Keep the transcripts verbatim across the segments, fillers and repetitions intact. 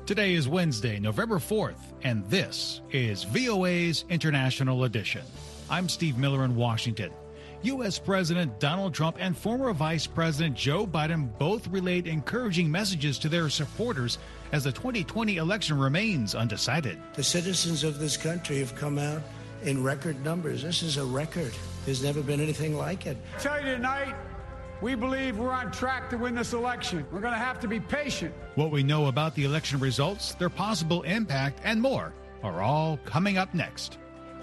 Today is Wednesday, November fourth, and this is V O A's International Edition. I'm Steve Miller in Washington. U S. President Donald Trump and former Vice President Joe Biden both relayed encouraging messages to their supporters as the twenty twenty election remains undecided. The citizens of this country have come out in record numbers. This is a record. There's never been anything like it. I tell you tonight, we believe we're on track to win this election. We're going to have to be patient. What we know about the election results, their possible impact, and more are all coming up next.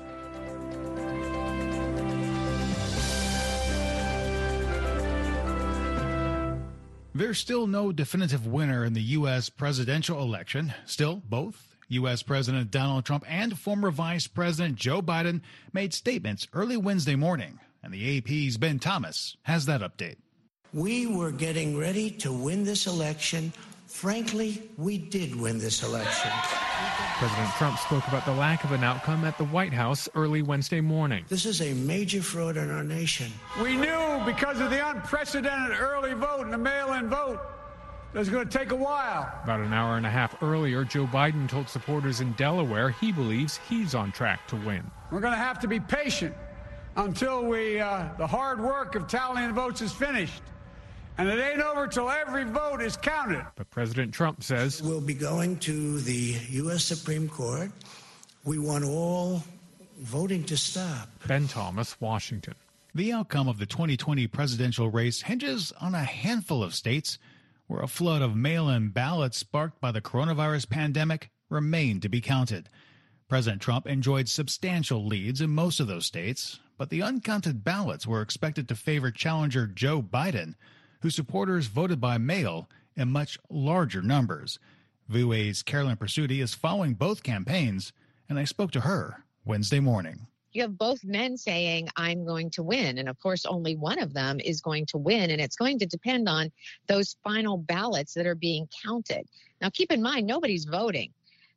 There's still no definitive winner in the U S presidential election. Still, both U S. President Donald Trump and former Vice President Joe Biden made statements early Wednesday morning, and the A P's Ben Thomas has that update. We were getting ready to win this election. Frankly, we did win this election. President Trump spoke about the lack of an outcome at the White House early Wednesday morning. This is a major fraud in our nation. We knew because of the unprecedented early vote and the mail-in vote that it was going to take a while. About an hour and a half earlier, Joe Biden told supporters in Delaware he believes he's on track to win. We're going to have to be patient until we uh, the hard work of tallying the votes is finished. And it ain't over till every vote is counted. But President Trump says we'll be going to the U S. Supreme Court. We want all voting to stop. Ben Thomas, Washington. The outcome of the twenty twenty presidential race hinges on a handful of states where a flood of mail-in ballots sparked by the coronavirus pandemic remain to be counted. President Trump enjoyed substantial leads in most of those states, but the uncounted ballots were expected to favor challenger Joe Biden, whose supporters voted by mail in much larger numbers. V O A's Carolyn Pursuti is following both campaigns, and I spoke to her Wednesday morning. You have both men saying, I'm going to win. And of course, only one of them is going to win. And it's going to depend on those final ballots that are being counted. Now, keep in mind, nobody's voting.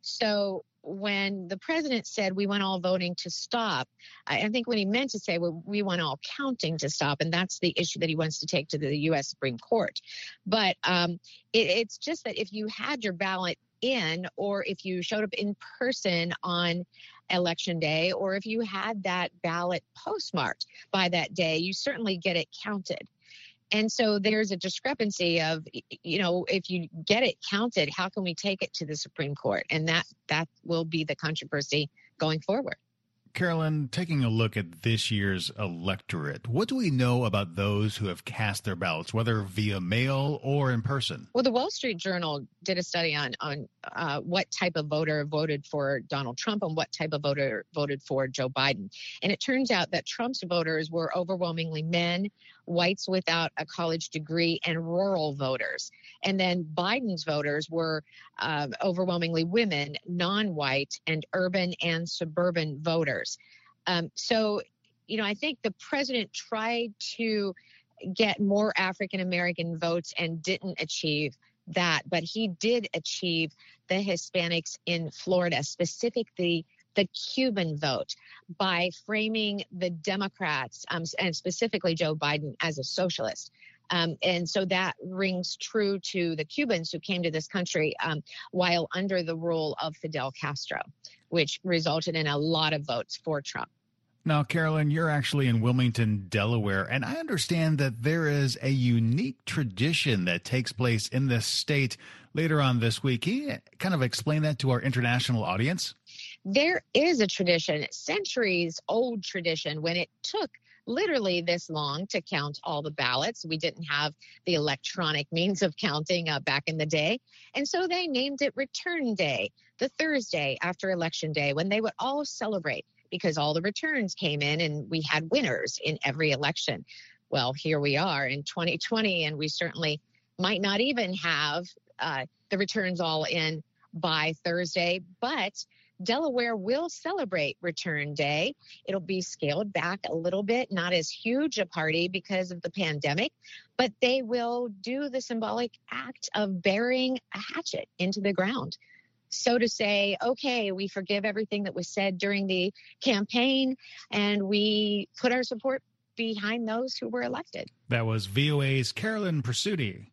So when the president said we want all voting to stop, I think what he meant to say, well, we want all counting to stop. And that's the issue that he wants to take to the U S. Supreme Court. But um, it, it's just that if you had your ballot in, or if you showed up in person on election day, or if you had that ballot postmarked by that day, you certainly get it counted. And so there's a discrepancy of, you know, if you get it counted, how can we take it to the Supreme Court? And that that will be the controversy going forward. Carolyn, taking a look at this year's electorate, what do we know about those who have cast their ballots, whether via mail or in person? Well, the Wall Street Journal did a study on on uh, what type of voter voted for Donald Trump and what type of voter voted for Joe Biden. And it turns out that Trump's voters were overwhelmingly men, whites without a college degree, and rural voters. And then Biden's voters were uh, overwhelmingly women, non-white, and urban and suburban voters. Um, so, you know, I think the president tried to get more African-American votes and didn't achieve that. But he did achieve the Hispanics in Florida, specifically the Cuban vote, by framing the Democrats, um, and specifically Joe Biden, as a socialist. Um, and so that rings true to the Cubans who came to this country um, while under the rule of Fidel Castro, which resulted in a lot of votes for Trump. Now, Carolyn, you're actually in Wilmington, Delaware, and I understand that there is a unique tradition that takes place in this state later on this week. Can you kind of explain that to our international audience? There is a tradition, centuries old tradition, when it took literally this long to count all the ballots. We didn't have the electronic means of counting uh, back in the day. And so they named it Return Day, the Thursday after Election Day, when they would all celebrate because all the returns came in and we had winners in every election. Well, here we are in twenty twenty, and we certainly might not even have uh, the returns all in by Thursday, but Delaware will celebrate Return Day. It'll be scaled back a little bit, not as huge a party because of the pandemic, but they will do the symbolic act of burying a hatchet into the ground. So to say, okay, we forgive everything that was said during the campaign and we put our support behind those who were elected. That was V O A's Carolyn Pursuti.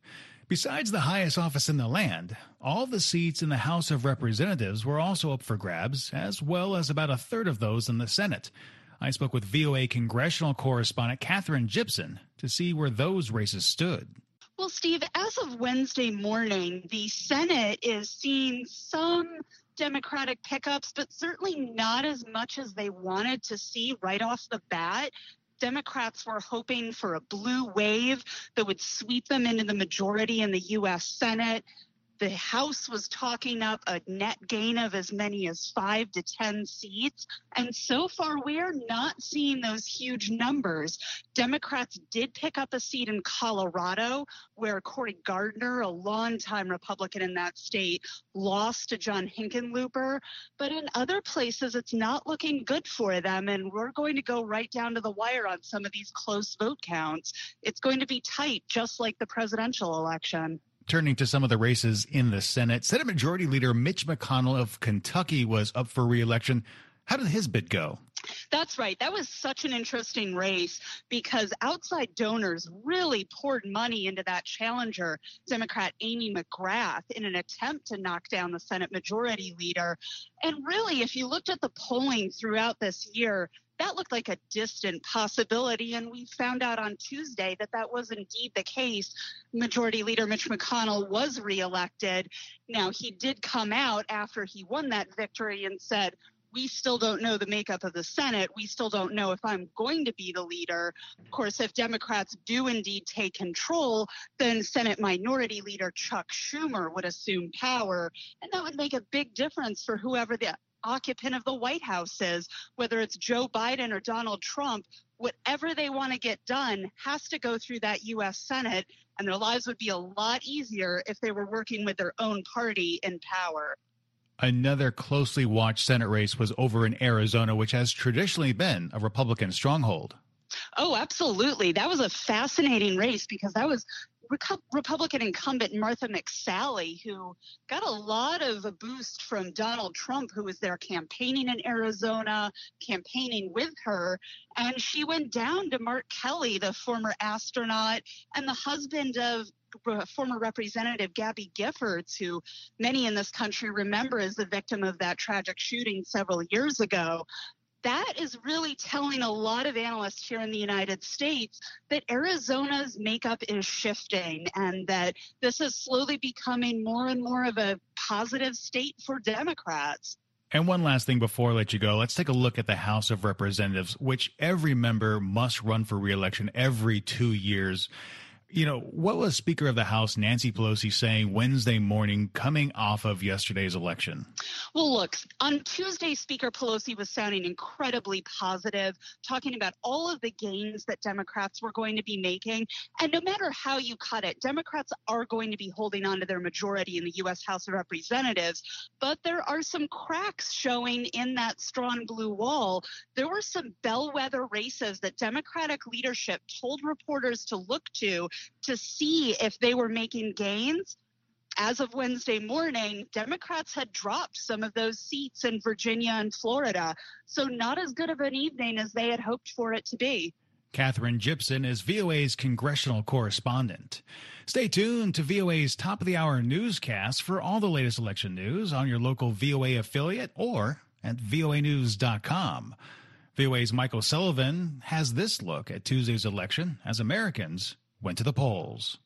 Besides the highest office in the land, all the seats in the House of Representatives were also up for grabs, as well as about a third of those in the Senate. I spoke with V O A congressional correspondent Katherine Gibson to see where those races stood. Well, Steve, as of Wednesday morning, the Senate is seeing some Democratic pickups, but certainly not as much as they wanted to see right off the bat. Democrats were hoping for a blue wave that would sweep them into the majority in the U S Senate. The House was talking up a net gain of as many as five to ten seats. And so far, we are not seeing those huge numbers. Democrats did pick up a seat in Colorado, where Cory Gardner, a longtime Republican in that state, lost to John Hickenlooper. But in other places, it's not looking good for them. And we're going to go right down to the wire on some of these close vote counts. It's going to be tight, just like the presidential election. Turning to some of the races in the Senate, Senate Majority Leader Mitch McConnell of Kentucky was up for re-election. How did his bid go? That's right. That was such an interesting race because outside donors really poured money into that challenger, Democrat Amy McGrath, in an attempt to knock down the Senate Majority Leader. And really, if you looked at the polling throughout this year, that looked like a distant possibility, and we found out on Tuesday that that was indeed the case. Majority Leader Mitch McConnell was reelected. Now, he did come out after he won that victory and said, we still don't know the makeup of the Senate. We still don't know if I'm going to be the leader. Of course, if Democrats do indeed take control, then Senate Minority Leader Chuck Schumer would assume power, and that would make a big difference for whoever the occupant of the White House is, whether it's Joe Biden or Donald Trump. Whatever they want to get done has to go through that U S Senate, and their lives would be a lot easier if they were working with their own party in power. Another closely watched Senate race was over in Arizona, which has traditionally been a Republican stronghold. Oh, absolutely. That was a fascinating race because that was Republican incumbent Martha McSally, who got a lot of a boost from Donald Trump, who was there campaigning in Arizona, campaigning with her. And she went down to Mark Kelly, the former astronaut and the husband of former Representative Gabby Giffords, who many in this country remember as the victim of that tragic shooting several years ago. That is really telling a lot of analysts here in the United States that Arizona's makeup is shifting and that this is slowly becoming more and more of a positive state for Democrats. And one last thing before I let you go, let's take a look at the House of Representatives, which every member must run for re-election every two years. You know, what was Speaker of the House Nancy Pelosi saying Wednesday morning coming off of yesterday's election? Well, look, on Tuesday, Speaker Pelosi was sounding incredibly positive, talking about all of the gains that Democrats were going to be making. And no matter how you cut it, Democrats are going to be holding on to their majority in the U S House of Representatives. But there are some cracks showing in that strong blue wall. There were some bellwether races that Democratic leadership told reporters to look to to see if they were making gains. As of Wednesday morning, Democrats had dropped some of those seats in Virginia and Florida, so not as good of an evening as they had hoped for it to be. Katherine Gibson is V O A's congressional correspondent. Stay tuned to V O A's Top of the Hour newscast for all the latest election news on your local V O A affiliate or at V O A news dot com. V O A's Michael Sullivan has this look at Tuesday's election as Americans went to the polls.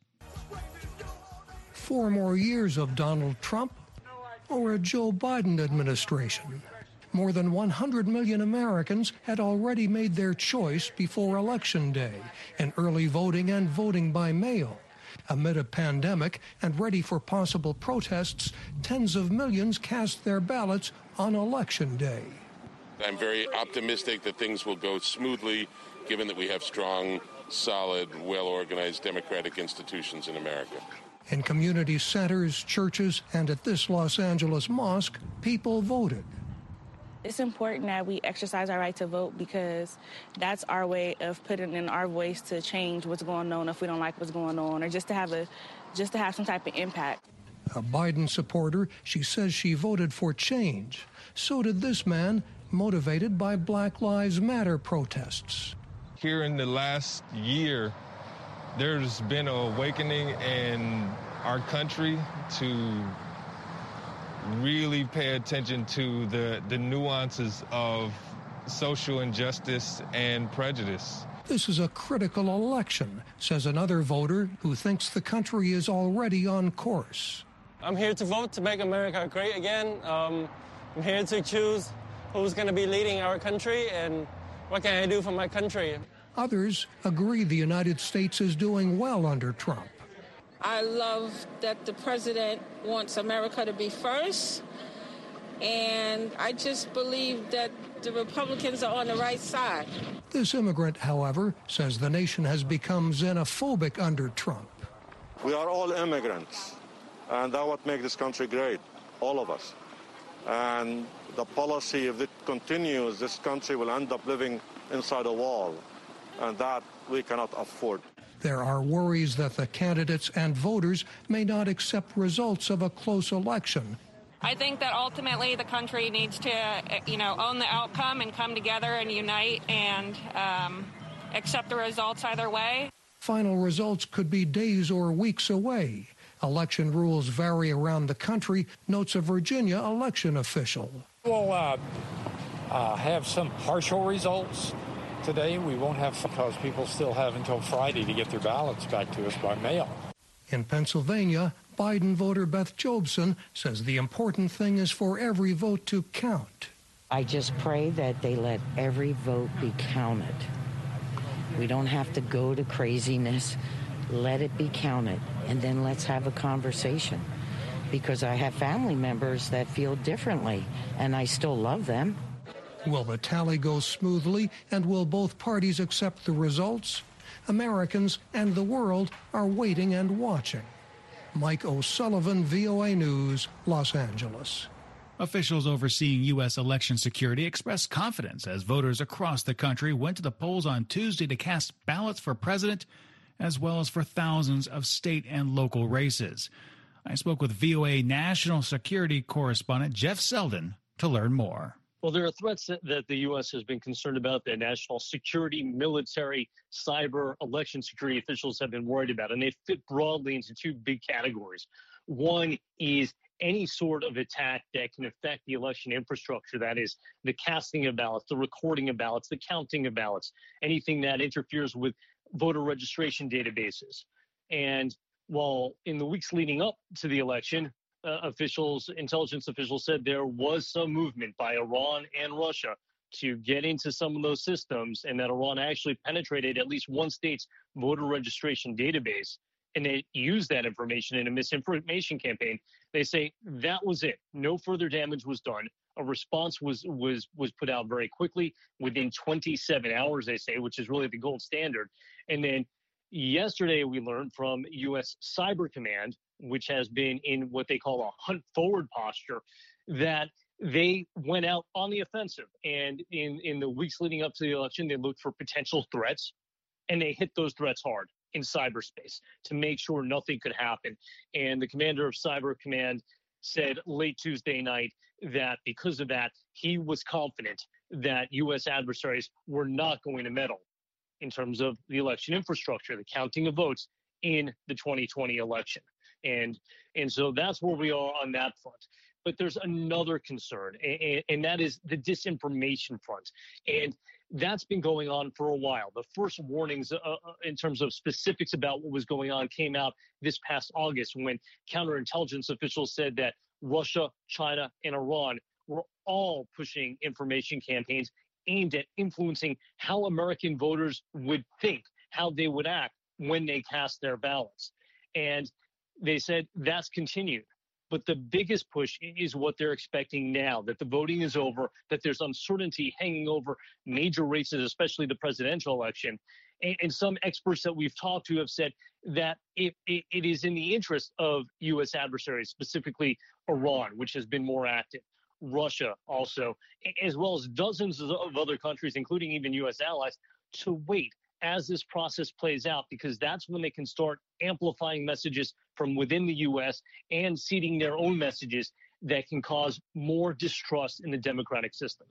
Four more years of Donald Trump or a Joe Biden administration. More than one hundred million Americans had already made their choice before Election Day in early voting and voting by mail. Amid a pandemic and ready for possible protests, tens of millions cast their ballots on Election Day. I'm very optimistic that things will go smoothly, given that we have strong, solid, well-organized democratic institutions in America. In community centers, churches, and at this Los Angeles mosque, people voted. It's important that we exercise our right to vote because that's our way of putting in our voice to change what's going on if we don't like what's going on, or just to have a, just to have some type of impact. A Biden supporter, she says she voted for change. So did this man, motivated by Black Lives Matter protests. Here in the last year, there's been an awakening and our country to really pay attention to the, the nuances of social injustice and prejudice. This is a critical election, says another voter who thinks the country is already on course. I'm here to vote to make America great again. Um, I'm here to choose who's going to be leading our country and what can I do for my country. Others agree the United States is doing well under Trump. I love that the president wants America to be first, and I just believe that the Republicans are on the right side. This immigrant, however, says the nation has become xenophobic under Trump. We are all immigrants, and that's what makes this country great, all of us. And the policy, if it continues, this country will end up living inside a wall, and that we cannot afford. There are worries that the candidates and voters may not accept results of a close election. I think that ultimately the country needs to, you know, own the outcome and come together and unite and um, accept the results either way. Final results could be days or weeks away. Election rules vary around the country, notes a Virginia election official. We'll uh, uh, have some partial results today. We won't have, because people still have until Friday to get their ballots back to us by mail. In Pennsylvania, Biden voter Beth Jobson says the important thing is for every vote to count. I just pray that they let every vote be counted. We don't have to go to craziness. Let it be counted, and then let's have a conversation. Because I have family members that feel differently, and I still love them. Will the tally go smoothly, and will both parties accept the results? Americans and the world are waiting and watching. Mike O'Sullivan, V O A News, Los Angeles. Officials overseeing U S election security expressed confidence as voters across the country went to the polls on Tuesday to cast ballots for president, as well as for thousands of state and local races. I spoke with V O A national security correspondent Jeff Selden to learn more. Well, there are threats that, that the U S has been concerned about that national security, military, cyber, election security officials have been worried about, and they fit broadly into two big categories. One is any sort of attack that can affect the election infrastructure, that is the casting of ballots, the recording of ballots, the counting of ballots, anything that interferes with voter registration databases. And while in the weeks leading up to the election, uh, officials, intelligence officials said there was some movement by Iran and Russia to get into some of those systems, and that Iran actually penetrated at least one state's voter registration database, and they used that information in a misinformation campaign. They say that was it. No further damage was done. A response was was was put out very quickly, within twenty-seven hours, they say, which is really the gold standard. And then yesterday we learned from U S Cyber Command, which has been in what they call a hunt forward posture, that they went out on the offensive. And in, in the weeks leading up to the election, they looked for potential threats, and they hit those threats hard in cyberspace to make sure nothing could happen. And the commander of Cyber Command said late Tuesday night that because of that, he was confident that U S adversaries were not going to meddle in terms of the election infrastructure, the counting of votes in the twenty twenty election. And and so that's where we are on that front. But there's another concern, and, and that is the disinformation front. And that's been going on for a while. The first warnings uh, in terms of specifics about what was going on came out this past August when counterintelligence officials said that Russia, China, and Iran were all pushing information campaigns aimed at influencing how American voters would think, how they would act when they cast their ballots. And they said that's continued. But the biggest push is what they're expecting now, that the voting is over, that there's uncertainty hanging over major races, especially the presidential election. And, and some experts that we've talked to have said that it, it, it is in the interest of U S adversaries, specifically Iran, which has been more active, Russia also, as well as dozens of other countries, including even U S allies, to wait as this process plays out, because that's when they can start amplifying messages from within the U S and seeding their own messages that can cause more distrust in the democratic system.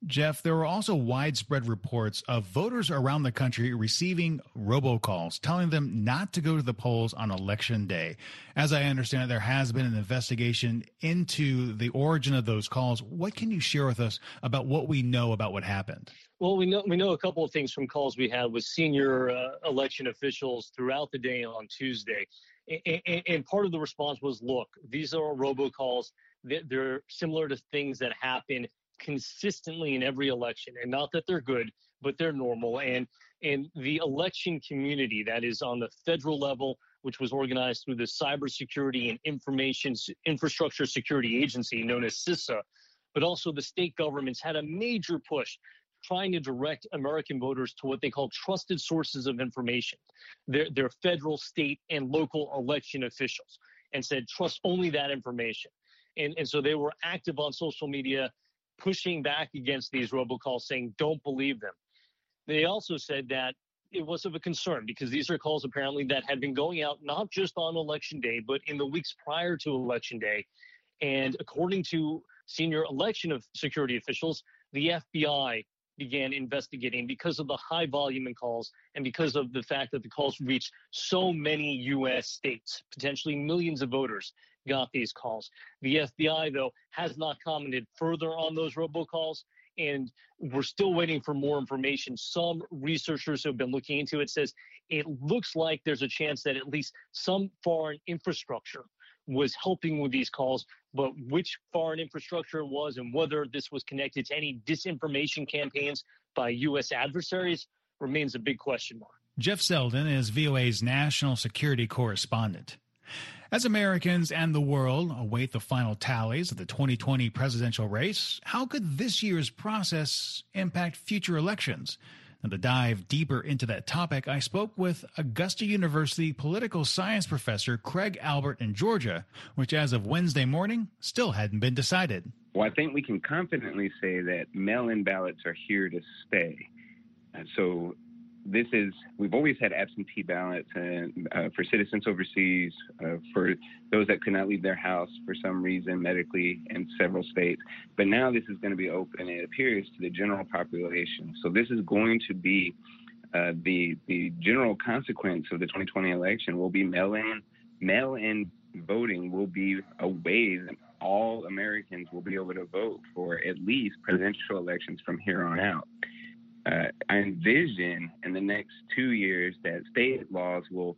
Jeff, there were also widespread reports of voters around the country receiving robocalls telling them not to go to the polls on Election Day. As I understand it, there has been an investigation into the origin of those calls. What can you share with us about what we know about what happened? Well, we know we know a couple of things from calls we had with senior uh, election officials throughout the day on Tuesday. And, and part of the response was, look, these are robocalls. They're similar to things that happen consistently in every election, and not that they're good, but they're normal. And and the election community that is on the federal level, which was organized through the Cybersecurity and Information Infrastructure Security Agency, known as CISA, but also the state governments, had a major push trying to direct American voters to what they call trusted sources of information. They're, they're federal, state, and local election officials, and said, trust only that information. And, and so they were active on social media, pushing back against these robocalls, saying, don't believe them. They also said that it was of a concern because these are calls apparently that had been going out not just on Election Day, but in the weeks prior to Election Day. And according to senior election of security officials, the F B I began investigating because of the high volume in calls and because of the fact that the calls reached so many U S states, potentially millions of voters got these calls. The F B I, though, has not commented further on those robocalls, and we're still waiting for more information. Some researchers who have been looking into it says it looks like there's a chance that at least some foreign infrastructure was helping with these calls, but which foreign infrastructure it was and whether this was connected to any disinformation campaigns by U S adversaries remains a big question mark. Jeff Selden is V O A's national security correspondent. As Americans and the world await the final tallies of the twenty twenty presidential race, how could this year's process impact future elections? And to dive deeper into that topic, I spoke with Augusta University political science professor Craig Albert in Georgia, which as of Wednesday morning still hadn't been decided. Well, I think we can confidently say that mail-in ballots are here to stay. And so this is, we've always had absentee ballots and, uh, for citizens overseas, uh, for those that could not leave their house for some reason medically in several states. But now this is going to be open, it appears, to the general population. So this is going to be uh, the the general consequence of the twenty twenty election will be mail-in. Mail-in voting will be a way that all Americans will be able to vote for at least presidential elections from here on out. Uh, I envision in the next two years that state laws will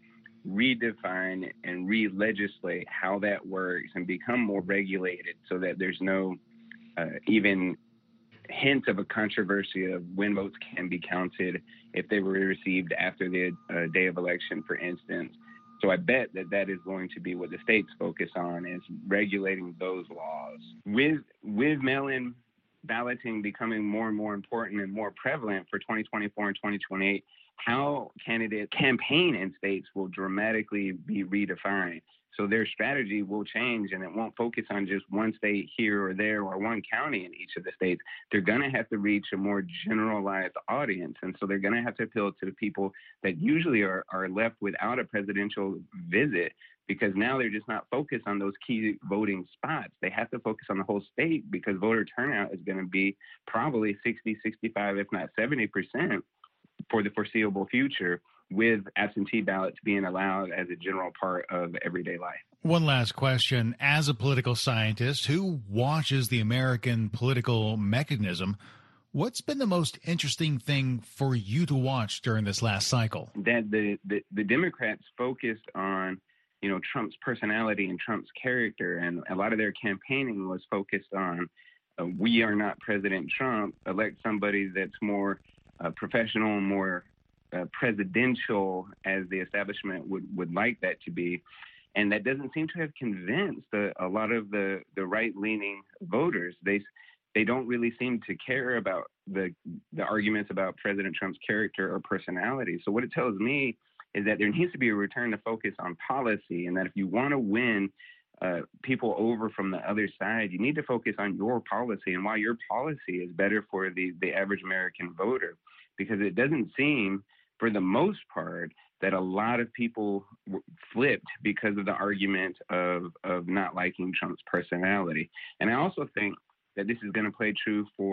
redefine and re-legislate how that works and become more regulated so that there's no uh, even hint of a controversy of when votes can be counted if they were received after the uh, day of election, for instance. So I bet that that is going to be what the states focus on, is regulating those laws. With, with mail-in balloting becoming more and more important and more prevalent for twenty twenty-four and twenty twenty-eight, how candidate campaign in states will dramatically be redefined. So their strategy will change, and it won't focus on just one state here or there or one county in each of the states. They're going to have to reach a more generalized audience, and so they're going to have to appeal to the people that usually are, are left without a presidential visit, because now they're just not focused on those key voting spots. They have to focus on the whole state because voter turnout is going to be probably sixty, sixty-five, if not seventy percent for the foreseeable future, with absentee ballots being allowed as a general part of everyday life. One last question. As a political scientist who watches the American political mechanism, what's been the most interesting thing for you to watch during this last cycle? That the, the, the Democrats focused on, you know, Trump's personality and Trump's character, and a lot of their campaigning was focused on, uh, we are not President Trump, elect somebody that's more uh, professional, more uh, presidential, as the establishment would, would like that to be. And that doesn't seem to have convinced a, a lot of the, the right-leaning voters. They they don't really seem to care about the the arguments about President Trump's character or personality. So what it tells me is that there needs to be a return to focus on policy, and that if you want to win uh, people over from the other side, you need to focus on your policy and why your policy is better for the, the average American voter. Because it doesn't seem, for the most part, that a lot of people flipped because of the argument of, of not liking Trump's personality. And I also think that this is going to play true for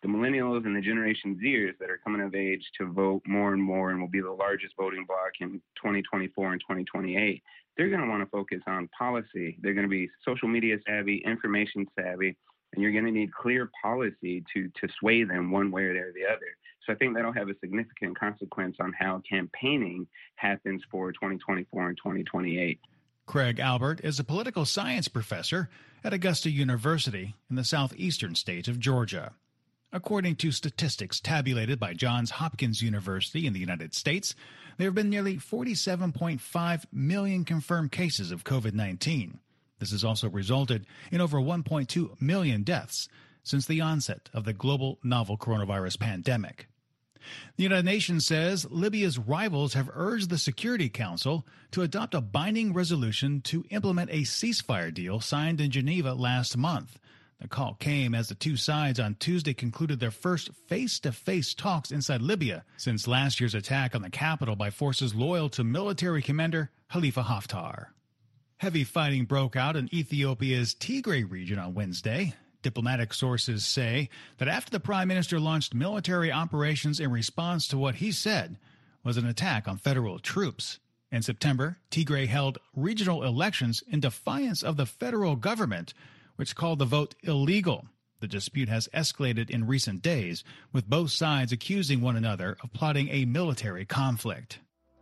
the millennials and the Generation Zers that are coming of age to vote more and more and will be the largest voting bloc in twenty twenty-four and twenty twenty-eight, they're going to want to focus on policy. They're going to be social media savvy, information savvy, and you're going to need clear policy to, to sway them one way or the other. So I think that'll have a significant consequence on how campaigning happens for twenty twenty-four and twenty twenty-eight. Craig Albert is a political science professor at Augusta University in the southeastern state of Georgia. According to statistics tabulated by Johns Hopkins University in the United States, there have been nearly forty-seven point five million confirmed cases of COVID nineteen. This has also resulted in over one point two million deaths since the onset of the global novel coronavirus pandemic. The United Nations says Libya's rivals have urged the Security Council to adopt a binding resolution to implement a ceasefire deal signed in Geneva last month. The call came as the two sides on Tuesday concluded their first face-to-face talks inside Libya since last year's attack on the capital by forces loyal to military commander Khalifa Haftar. Heavy fighting broke out in Ethiopia's Tigray region on Wednesday. Diplomatic sources say that after the prime minister launched military operations in response to what he said was an attack on federal troops. In September, Tigray held regional elections in defiance of the federal government, which called the vote illegal. The dispute has escalated in recent days, with both sides accusing one another of plotting a military conflict.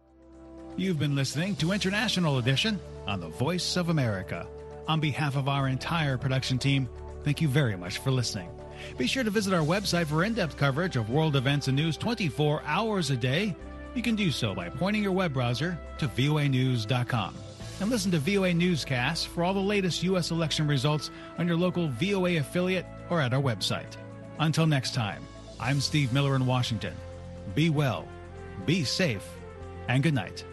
You've been listening to International Edition on the Voice of America. On behalf of our entire production team, thank you very much for listening. Be sure to visit our website for in-depth coverage of world events and news twenty-four hours a day. You can do so by pointing your web browser to V O A news dot com. And listen to V O A Newscasts for all the latest U S election results on your local V O A affiliate or at our website. Until next time, I'm Steve Miller in Washington. Be well, be safe, and good night.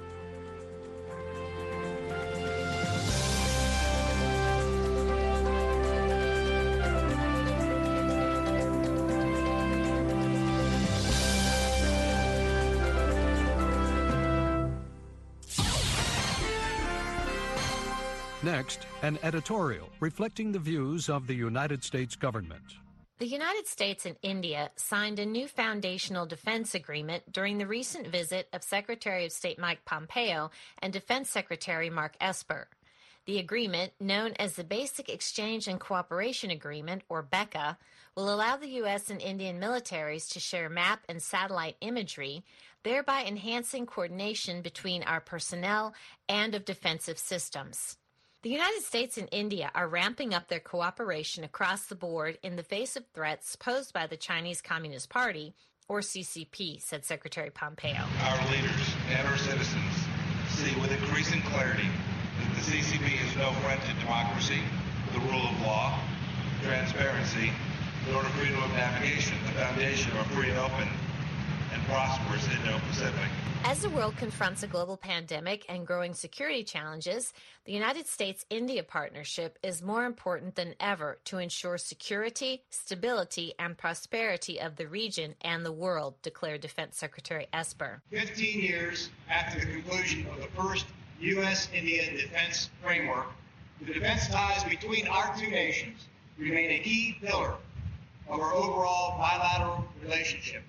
Next, an editorial reflecting the views of the United States government. The United States and India signed a new foundational defense agreement during the recent visit of Secretary of State Mike Pompeo and Defense Secretary Mark Esper. The agreement, known as the Basic Exchange and Cooperation Agreement, or BECA, will allow the U S and Indian militaries to share map and satellite imagery, thereby enhancing coordination between our personnel and of defensive systems. The United States and India are ramping up their cooperation across the board in the face of threats posed by the Chinese Communist Party, or C C P, said Secretary Pompeo. Our leaders and our citizens see with increasing clarity that the C C P is no threat to democracy, the rule of law, transparency, nor to freedom of navigation, the foundation of a free and open and prosperous Indo-Pacific. As the world confronts a global pandemic and growing security challenges, the United States-India partnership is more important than ever to ensure security, stability, and prosperity of the region and the world, declared Defense Secretary Esper. Fifteen years after the conclusion of the first U S India defense framework, the defense ties between our two nations remain a key pillar of our overall bilateral relationship.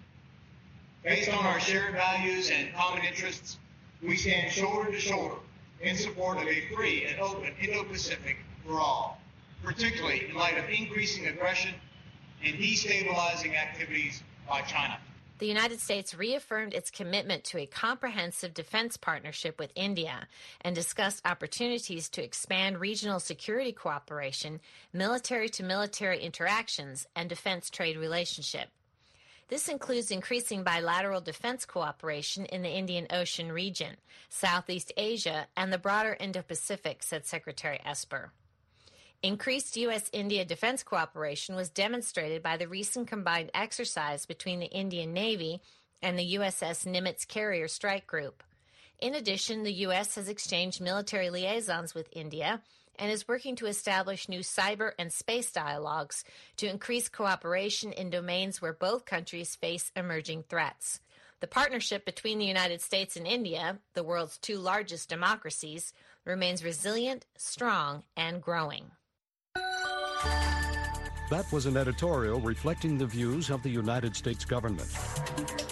Based on our shared values and common interests, we stand shoulder to shoulder in support of a free and open Indo-Pacific for all, particularly in light of increasing aggression and destabilizing activities by China. The United States reaffirmed its commitment to a comprehensive defense partnership with India and discussed opportunities to expand regional security cooperation, military-to-military interactions, and defense trade relationship. This includes increasing bilateral defense cooperation in the Indian Ocean region, Southeast Asia, and the broader Indo-Pacific, said Secretary Esper. Increased U S India defense cooperation was demonstrated by the recent combined exercise between the Indian Navy and the U S S Nimitz Carrier Strike Group. In addition, the U S has exchanged military liaisons with India and is working to establish new cyber and space dialogues to increase cooperation in domains where both countries face emerging threats. The partnership between the United States and India, the world's two largest democracies, remains resilient, strong, and growing. That was an editorial reflecting the views of the United States government.